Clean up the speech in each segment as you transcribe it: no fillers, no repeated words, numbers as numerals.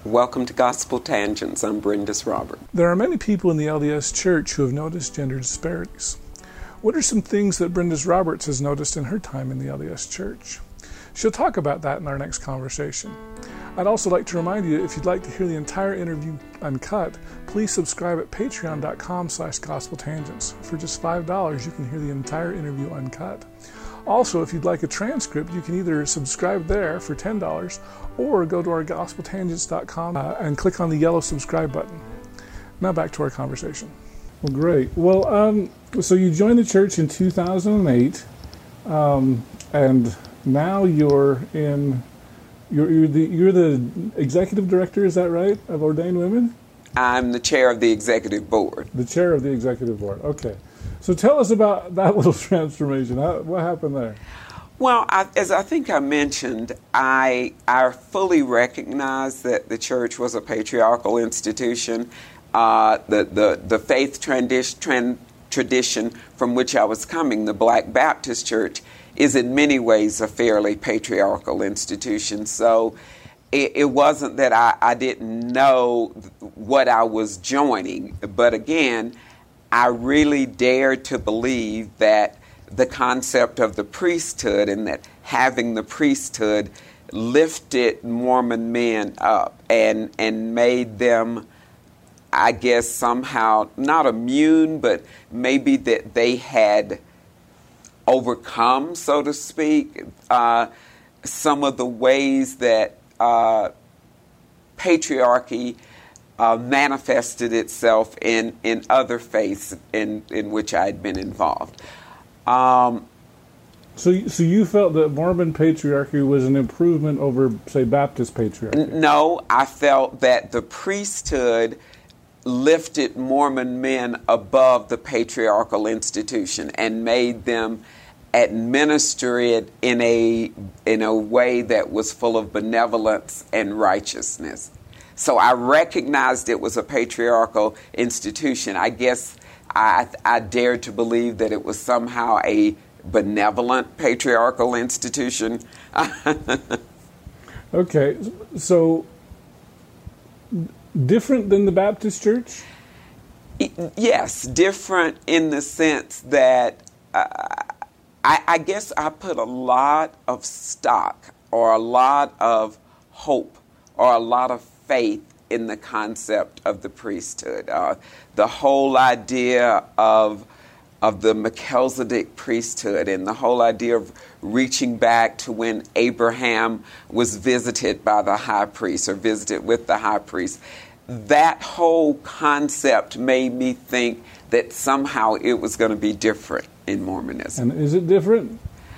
Welcome to Gospel Tangents. I'm Brendis Robert. There are many people in the LDS Church who have noticed gender disparities. What are some things that Brendis Roberts has noticed in her time in the LDS Church? She'll talk about that in our next conversation. I'd also like to remind you, if you'd like to hear the entire interview uncut, please subscribe at patreon.com/gospeltangents. For just $5, you can hear the entire interview uncut. Also, if you'd like a transcript, you can either subscribe there for $10 or go to our gospeltangents.com and click on the yellow subscribe button. Now back to our conversation. Well, great. Well, so you joined the church in 2008, and now you're the executive director, is that right, of Ordained Women? I'm the chair of the executive board. The chair of the executive board, okay. So tell us about that little transformation. What happened there? Well, as I think I mentioned, I fully recognize that the church was a patriarchal institution. The faith tradition from which I was coming, the Black Baptist Church, is in many ways a fairly patriarchal institution. So it wasn't that I didn't know what I was joining, but again, I really dared to believe that the concept of the priesthood and that having the priesthood lifted Mormon men up and made them, I guess, somehow not immune, but maybe that they had overcome, so to speak, some of the ways that patriarchy manifested itself in other faiths in which I had been involved. So you felt that Mormon patriarchy was an improvement over, say, Baptist patriarchy? No, I felt that the priesthood lifted Mormon men above the patriarchal institution and made them administer it in a way that was full of benevolence and righteousness. So I recognized it was a patriarchal institution. I guess I dared to believe that it was somehow a benevolent patriarchal institution. Okay, so different than the Baptist Church? Yes, different in the sense that I guess I put a lot of stock or a lot of hope or a lot of faith in the concept of the priesthood. The whole idea of the Melchizedek priesthood and the whole idea of reaching back to when Abraham was visited by the high priest or visited with the high priest. That whole concept made me think that somehow it was going to be different in Mormonism. And is it different?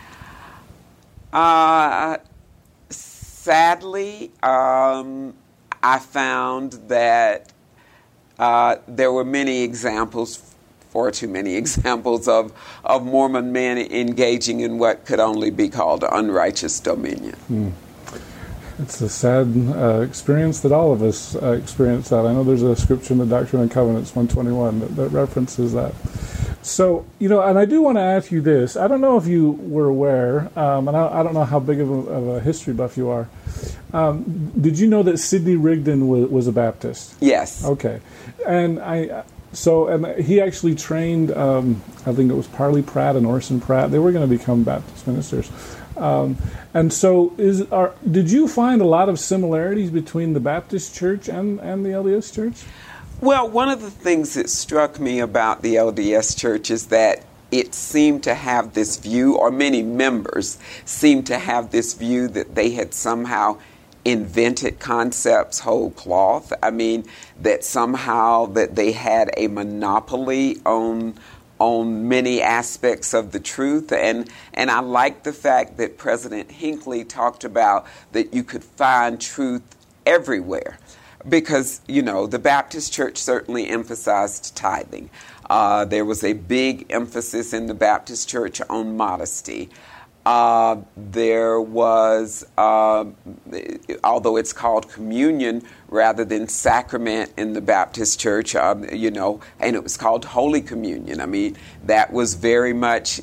Sadly, I found that there were many examples, far too many examples of Mormon men engaging in what could only be called unrighteous dominion. It's a sad experience that all of us experience that. I know there's a scripture in the Doctrine and Covenants 121 that references that. So, and I do want to ask you this. I don't know if you were aware, and I don't know how big of a history buff you are. Did you know that Sidney Rigdon was a Baptist? Yes. Okay. And he actually trained, I think it was Parley Pratt and Orson Pratt. They were going to become Baptist ministers. And so did you find a lot of similarities between the Baptist Church and the LDS Church? Well, one of the things that struck me about the LDS Church is that it seemed to have this view, or many members seemed to have this view that they had somehow invented concepts whole cloth. I mean, that somehow that they had a monopoly on many aspects of the truth. And I like the fact that President Hinckley talked about that you could find truth everywhere. Because, the Baptist Church certainly emphasized tithing. There was a big emphasis in the Baptist Church on modesty. There was, although it's called communion rather than sacrament in the Baptist Church, and it was called Holy Communion. I mean, that was very much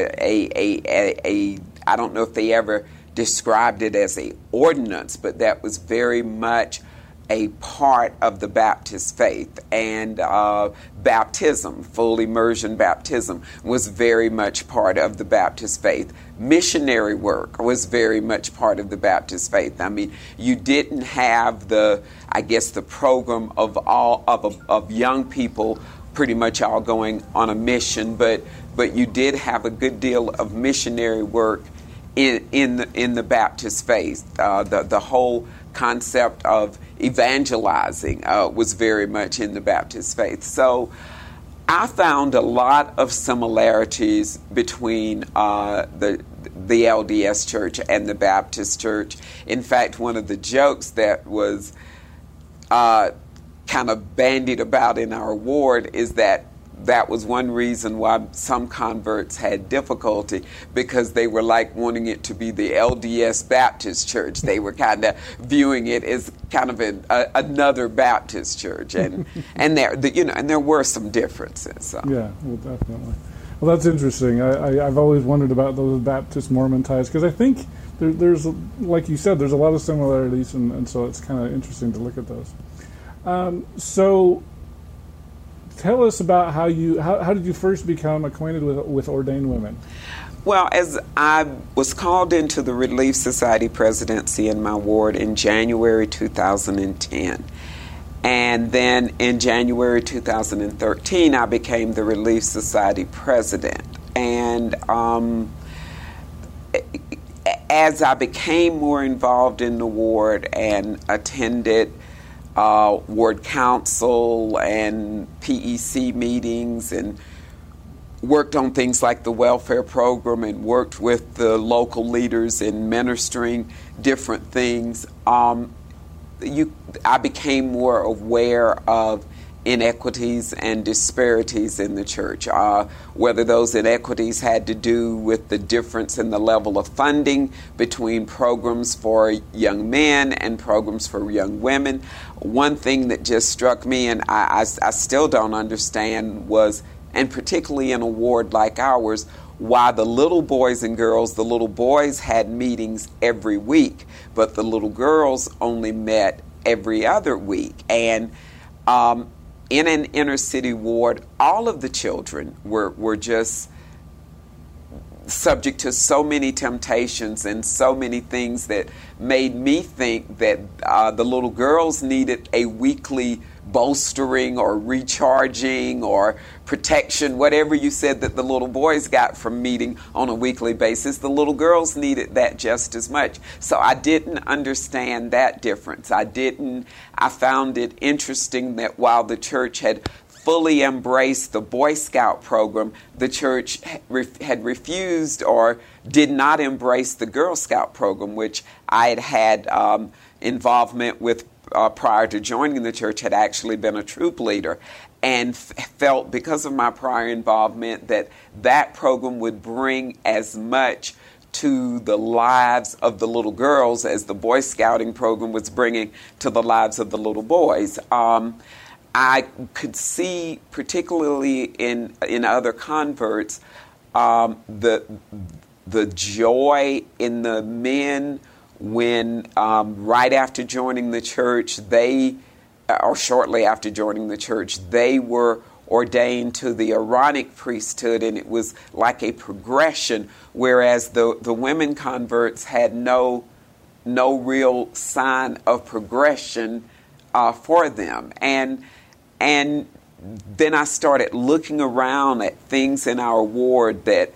I don't know if they ever described it as a ordinance, but that was very much a part of the Baptist faith, and baptism, full immersion baptism, was very much part of the Baptist faith. Missionary work was very much part of the Baptist faith. I mean, you didn't have the program of young people pretty much all going on a mission, but you did have a good deal of missionary work in the Baptist faith. The whole concept of evangelizing was very much in the Baptist faith. So I found a lot of similarities between the LDS Church and the Baptist Church. In fact, one of the jokes that was kind of bandied about in our ward is that was one reason why some converts had difficulty, because they were like wanting it to be the LDS Baptist Church. They were kind of viewing it as kind of another Baptist church, and there were some differences. So. Yeah, well, definitely. Well, that's interesting. I've always wondered about those Baptist Mormon ties, because I think there's, like you said, there's a lot of similarities, and so it's kind of interesting to look at those. So tell us about how did you first become acquainted with ordained women? Well, as I was called into the Relief Society presidency in my ward in January 2010. And then in January 2013, I became the Relief Society president. And as I became more involved in the ward and attended ward council and PEC meetings and worked on things like the welfare program and worked with the local leaders in ministering different things, I became more aware of inequities and disparities in the church, whether those inequities had to do with the difference in the level of funding between programs for young men and programs for young women. One thing that just struck me, and I still don't understand, was, and particularly in a ward like ours, why the little boys and girls, the little boys had meetings every week, but the little girls only met every other week. And in an inner city ward, all of the children were just subject to so many temptations and so many things that made me think that the little girls needed a weekly bolstering or recharging or protection, whatever you said that the little boys got from meeting on a weekly basis. The little girls needed that just as much. So I didn't understand that difference. I found it interesting that while the church had fully embraced the Boy Scout program, the church had refused or did not embrace the Girl Scout program, which I had involvement with prior to joining the church, had actually been a troop leader, and felt, because of my prior involvement, that program would bring as much to the lives of the little girls as the Boy Scouting program was bringing to the lives of the little boys. I could see, particularly in other converts, the joy in the men when right after joining the church, or shortly after joining the church, they were ordained to the Aaronic priesthood, and it was like a progression, whereas the women converts had no real sign of progression for them. And then I started looking around at things in our ward that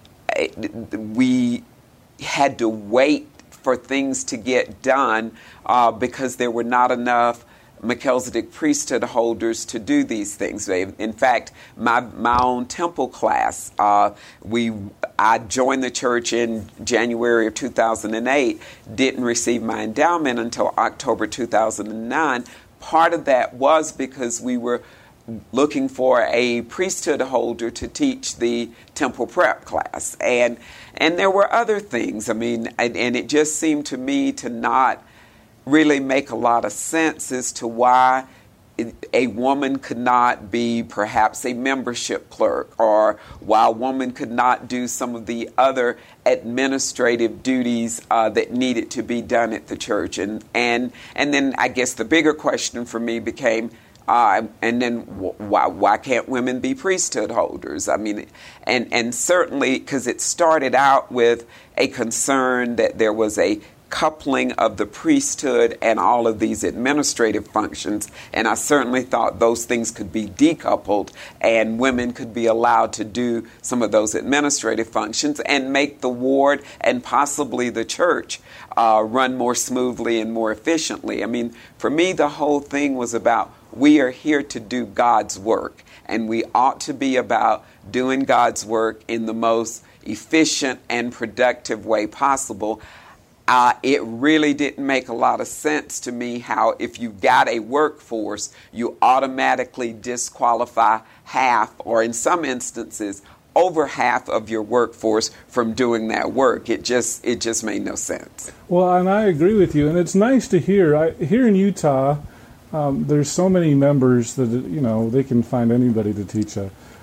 we had to wait for things to get done because there were not enough Melchizedek priesthood holders to do these things. In fact, my own temple class, I joined the church in January of 2008, didn't receive my endowment until October 2009. Part of that was because we were looking for a priesthood holder to teach the temple prep class. And there were other things. I mean, and it just seemed to me to not really make a lot of sense as to why a woman could not be perhaps a membership clerk, or why a woman could not do some of the other administrative duties that needed to be done at the church. And then I guess the bigger question for me became, and then why can't women be priesthood holders? I mean, and certainly because it started out with a concern that there was a coupling of the priesthood and all of these administrative functions, and I certainly thought those things could be decoupled and women could be allowed to do some of those administrative functions and make the ward and possibly the church run more smoothly and more efficiently. I mean, for me, the whole thing was about we are here to do God's work, and we ought to be about doing God's work in the most efficient and productive way possible. It really didn't make a lot of sense to me how if you got a workforce, you automatically disqualify half, or in some instances, over half of your workforce from doing that work. It just made no sense. Well, and I agree with you, and it's nice to hear. Here in Utah, there's so many members that they can find anybody to teach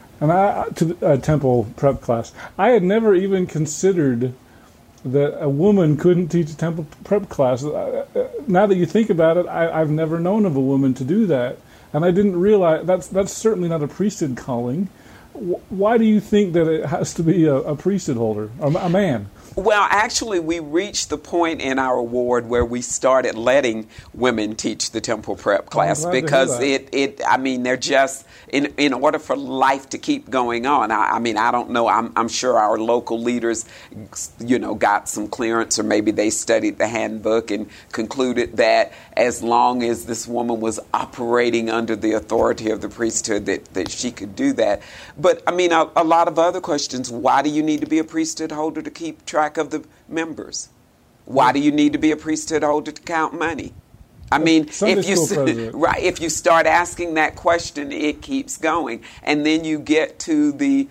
a temple prep class. I had never even considered that a woman couldn't teach a temple prep class. Now that you think about it, I've never known of a woman to do that, and I didn't realize that's certainly not a priesthood calling. Why do you think that it has to be a priesthood holder, a man? Well, actually, we reached the point in our ward where we started letting women teach the temple prep class because they're just, in order for life to keep going on. I mean, I don't know. I'm sure our local leaders, got some clearance, or maybe they studied the handbook and concluded that as long as this woman was operating under the authority of the priesthood, that she could do that. But, I mean, a lot of other questions. Why do you need to be a priesthood holder to keep track of the members? Why do you need to be a priesthood holder to count money? I mean, if you start asking that question, it keeps going, and then you get to the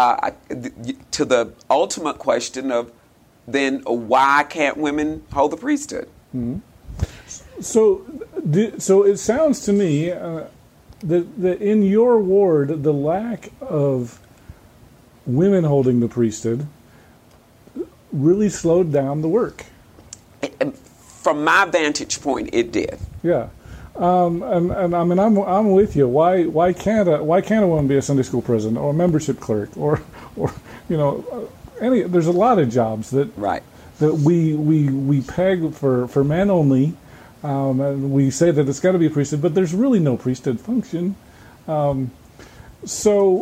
ultimate question of then why can't women hold the priesthood? Mm-hmm. So it sounds to me that in your ward, the lack of women holding the priesthood really slowed down the work. From my vantage point, it did. Yeah, and I mean, I'm with you. Why can't a woman be a Sunday school president or a membership clerk or any? There's a lot of jobs that we peg for men only, and we say that it's got to be a priesthood, but there's really no priesthood function. So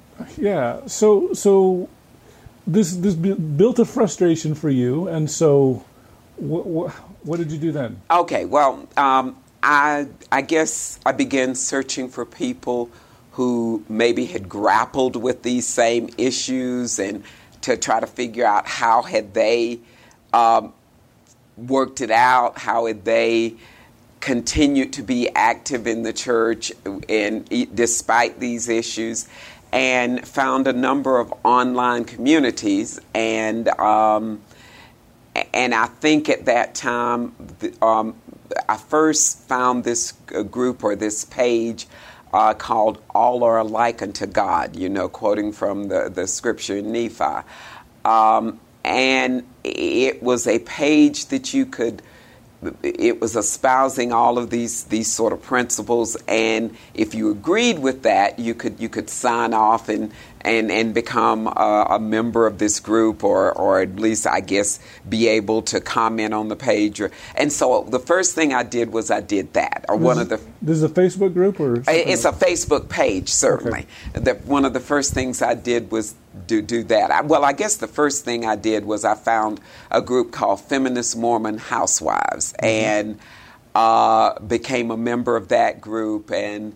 this built a frustration for you, and so what did you do then? Okay, well, I guess I began searching for people who maybe had grappled with these same issues, and to try to figure out how had they worked it out, how had they continued to be active in the church and despite these issues. And found a number of online communities, and I think at that time I first found this group or this page called "All Are Alike Unto God," quoting from the scripture in Nephi, and it was a page that it was espousing all of these sort of principles, and if you agreed with that, you could sign off and become a member of this group, or at least, I guess, be able to comment on the page. And so the first thing I did was I did that. This is a Facebook group, or it's a Facebook page, certainly. Okay. One of the first things I did was do that. I guess the first thing I did was I found a group called Feminist Mormon Housewives, and became a member of that group, and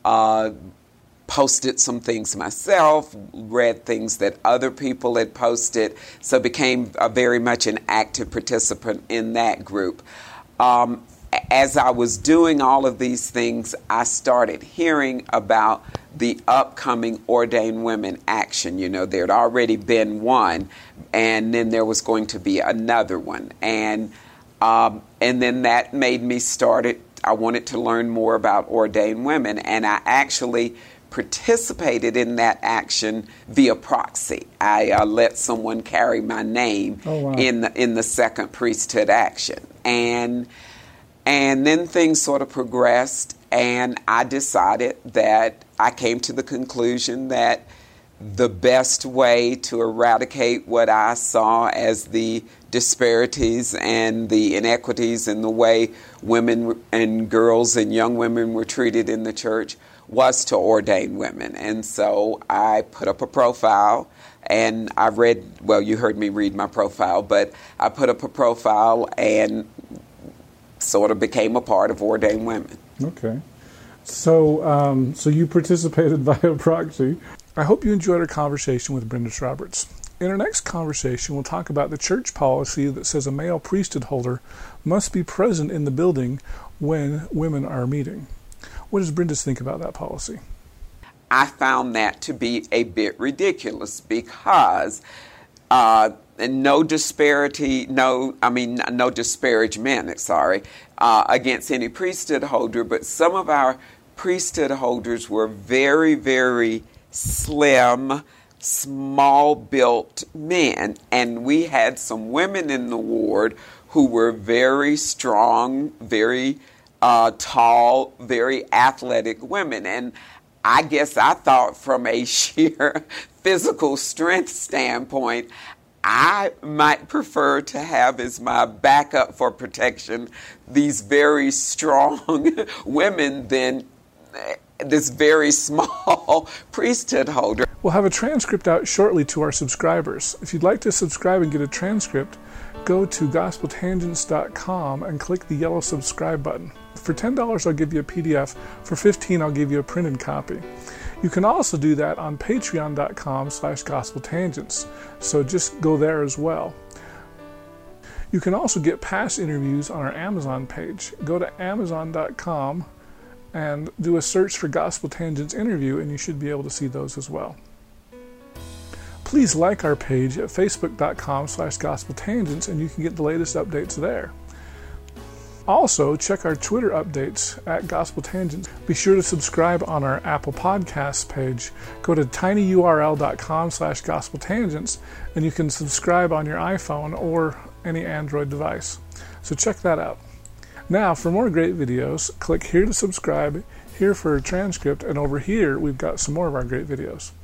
posted some things myself, read things that other people had posted, so became very much an active participant in that group. As I was doing all of these things, I started hearing about the upcoming Ordained Women Action. There had already been one, and then there was going to be another one. And then that made me started I wanted to learn more about ordained women, and I actually participated in that action via proxy. I let someone carry my name in the second priesthood action, and then things sort of progressed, and I decided that I came to the conclusion that the best way to eradicate what I saw as the disparities and the inequities in the way women and girls and young women were treated in the church was to ordain women. And so I put up a profile, and I read, well, you heard me read my profile, but I put up a profile and sort of became a part of Ordained Women. Okay. So you participated via proxy. I hope you enjoyed our conversation with Brenda Roberts. In our next conversation, we'll talk about the church policy that says a male priesthood holder must be present in the building when women are meeting. What does Brenda think about that policy? I found that to be a bit ridiculous because no disparagement, against any priesthood holder, but some of our priesthood holders were very, very slim, small-built men, and we had some women in the ward who were very strong, very tall, very athletic women. And I guess I thought from a sheer physical strength standpoint, I might prefer to have as my backup for protection these very strong women than this very small priesthood holder. We'll have a transcript out shortly to our subscribers. If you'd like to subscribe and get a transcript, go to gospeltangents.com and click the yellow subscribe button. For $10, I'll give you a PDF. For $15, I'll give you a printed copy. You can also do that on patreon.com/gospeltangents. So just go there as well. You can also get past interviews on our Amazon page. Go to amazon.com and do a search for Gospel Tangents interview, and you should be able to see those as well. Please like our page at facebook.com/gospeltangents, and you can get the latest updates there. Also, check our Twitter updates at Gospel Tangents. Be sure to subscribe on our Apple Podcasts page. Go to tinyurl.com/gospeltangents, and you can subscribe on your iPhone or any Android device. So check that out. Now, for more great videos, click here to subscribe, here for a transcript, and over here we've got some more of our great videos.